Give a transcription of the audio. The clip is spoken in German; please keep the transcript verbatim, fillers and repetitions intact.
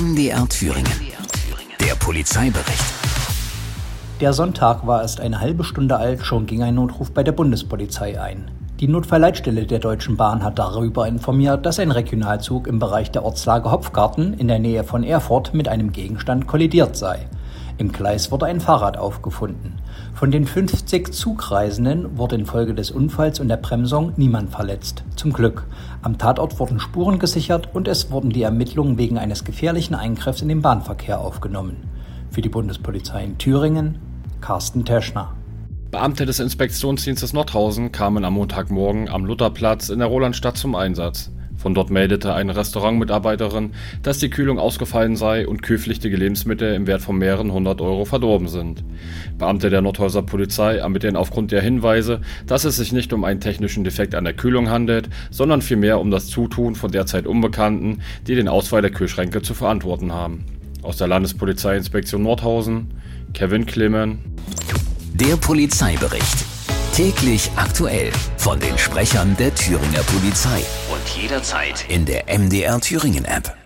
M D R Thüringen. Der Polizeibericht. Der Sonntag war erst eine halbe Stunde alt, schon ging ein Notruf bei der Bundespolizei ein. Die Notfallleitstelle der Deutschen Bahn hat darüber informiert, dass ein Regionalzug im Bereich der Ortslage Hopfgarten in der Nähe von Erfurt mit einem Gegenstand kollidiert sei. Im Gleis wurde ein Fahrrad aufgefunden. Von den fünfzig Zugreisenden wurde infolge des Unfalls und der Bremsung niemand verletzt. Zum Glück. Am Tatort wurden Spuren gesichert und es wurden die Ermittlungen wegen eines gefährlichen Eingriffs in den Bahnverkehr aufgenommen. Für die Bundespolizei in Thüringen, Carsten Teschner. Beamte des Inspektionsdienstes Nordhausen kamen am Montagmorgen am Lutherplatz in der Rolandstadt zum Einsatz. Von dort meldete eine Restaurantmitarbeiterin, dass die Kühlung ausgefallen sei und kühlpflichtige Lebensmittel im Wert von mehreren hundert Euro verdorben sind. Beamte der Nordhauser Polizei ermitteln aufgrund der Hinweise, dass es sich nicht um einen technischen Defekt an der Kühlung handelt, sondern vielmehr um das Zutun von derzeit Unbekannten, die den Ausfall der Kühlschränke zu verantworten haben. Aus der Landespolizeiinspektion Nordhausen, Kevin Klimmen. Der Polizeibericht. Täglich aktuell von den Sprechern der Thüringer Polizei und jederzeit in der M D R Thüringen App.